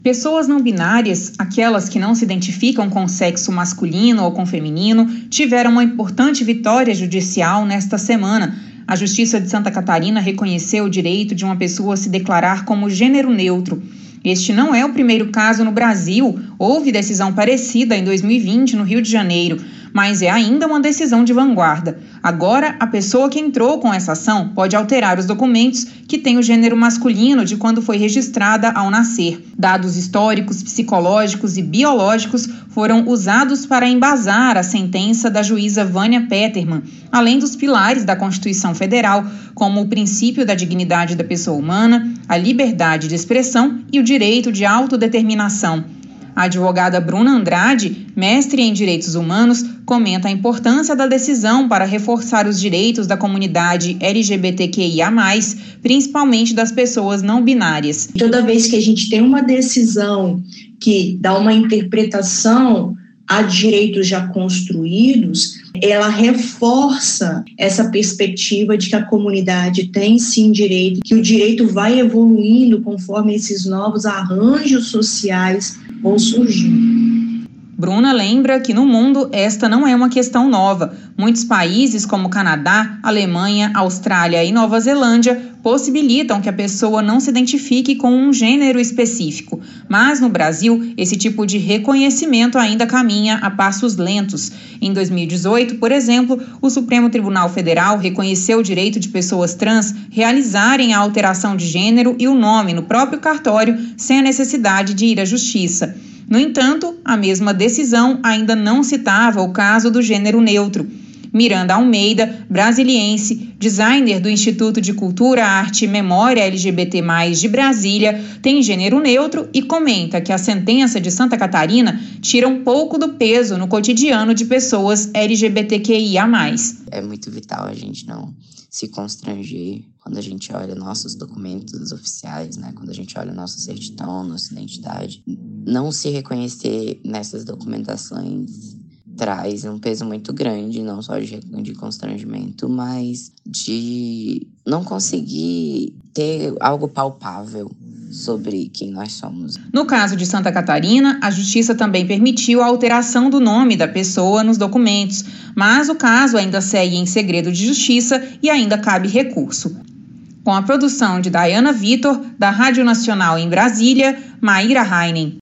Pessoas não binárias, aquelas que não se identificam com o sexo masculino ou com feminino, tiveram uma importante vitória judicial nesta semana. A Justiça de Santa Catarina reconheceu o direito de uma pessoa se declarar como gênero neutro. Este não é o primeiro caso no Brasil. Houve decisão parecida em 2020 no Rio de Janeiro, mas é ainda uma decisão de vanguarda. Agora, a pessoa que entrou com essa ação pode alterar os documentos que têm o gênero masculino de quando foi registrada ao nascer. Dados históricos, psicológicos e biológicos foram usados para embasar a sentença da juíza Vânia Petermann, além dos pilares da Constituição Federal, como o princípio da dignidade da pessoa humana, a liberdade de expressão e o direito de autodeterminação. A advogada Bruna Andrade, mestre em Direitos Humanos, comenta a importância da decisão para reforçar os direitos da comunidade LGBTQIA+, principalmente das pessoas não binárias. Toda vez que a gente tem uma decisão que dá uma interpretação a direitos já construídos, ela reforça essa perspectiva de que a comunidade tem sim direito, que o direito vai evoluindo conforme esses novos arranjos sociais vão surgindo. Bruna lembra que no mundo esta não é uma questão nova. Muitos países como Canadá, Alemanha, Austrália e Nova Zelândia possibilitam que a pessoa não se identifique com um gênero específico. Mas no Brasil, esse tipo de reconhecimento ainda caminha a passos lentos. Em 2018, por exemplo, o Supremo Tribunal Federal reconheceu o direito de pessoas trans realizarem a alteração de gênero e o nome no próprio cartório sem a necessidade de ir à justiça. No entanto, a mesma decisão ainda não citava o caso do gênero neutro. Miranda Almeida, brasiliense, designer do Instituto de Cultura, Arte e Memória LGBT+, de Brasília, tem gênero neutro e comenta que a sentença de Santa Catarina tira um pouco do peso no cotidiano de pessoas LGBTQIA+. É muito vital a gente não se constranger quando a gente olha nossos documentos oficiais, né? Quando a gente olha nossa certidão, nossa identidade. Não se reconhecer nessas documentações traz um peso muito grande, não só de constrangimento, mas de não conseguir ter algo palpável sobre quem nós somos. No caso de Santa Catarina, a Justiça também permitiu a alteração do nome da pessoa nos documentos, mas o caso ainda segue em segredo de justiça e ainda cabe recurso. Com a produção de Dayana Vitor, da Rádio Nacional em Brasília, Maíra Heinen.